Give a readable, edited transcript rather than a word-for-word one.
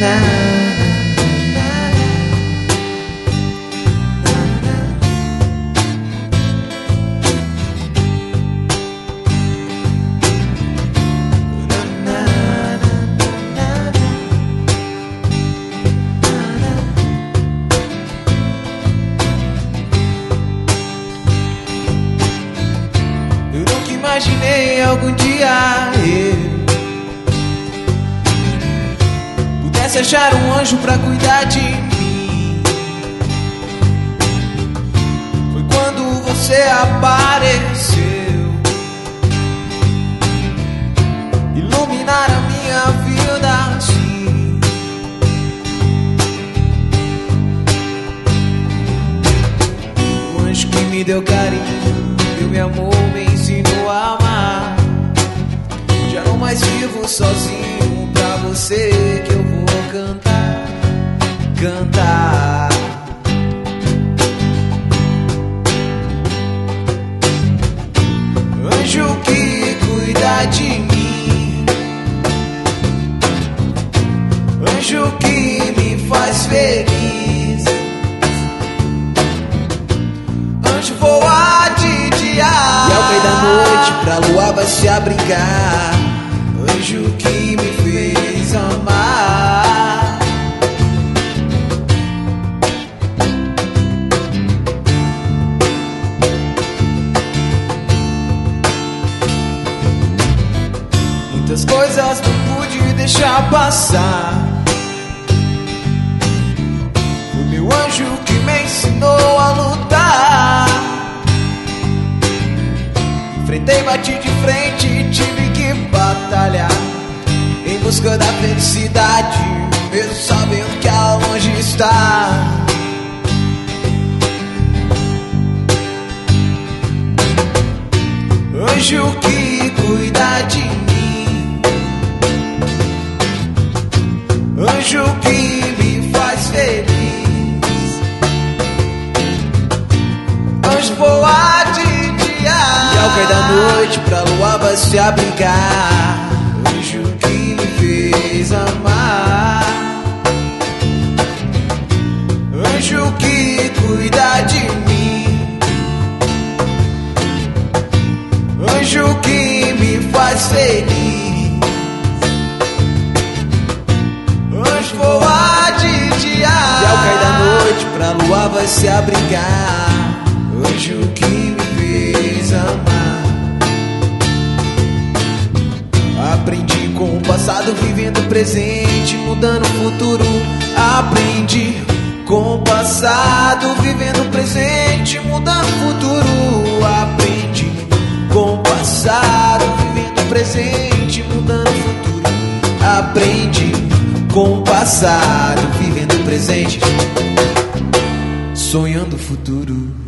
Imaginei algum dia eu pudesse achar um anjo pra cuidar de mim. Foi quando você apareceu, iluminar a minha vida assim. O anjo que me deu carinho, me amou, me ensinou a amar. Já não mais vivo sozinho, pra você que eu vou cantar, cantar. Anjo que cuida de mim, anjo que me faz feliz, anjo voa de dia e ao cair da noite pra lua vai se abrigar. Anjo que me fez amar. Muitas coisas não pude deixar passar. Foi meu anjo que me ensinou a lutar. Enfrentei, bati de frente e tive que batalhar em busca da felicidade, mesmo sabendo que ela longe está. Anjo que cuida de mim, anjo que me faz feliz, anjo voa de dia e ao cair da noite pra lua vai se abrigar. Anjo que me fez amar, anjo que cuida de mim, anjo que me faz feliz, anjo voa de dia e ao cair da noite pra lua vai se abrigar. Anjo que me fez amar. Aprendi com o passado, vivendo o presente, mudando o futuro. Aprendi com o passado, vivendo o presente, mudando o futuro. Aprendi com o passado, vivendo o presente, mudando o futuro. Aprendi com o passado, vivendo o presente, sonhando o futuro.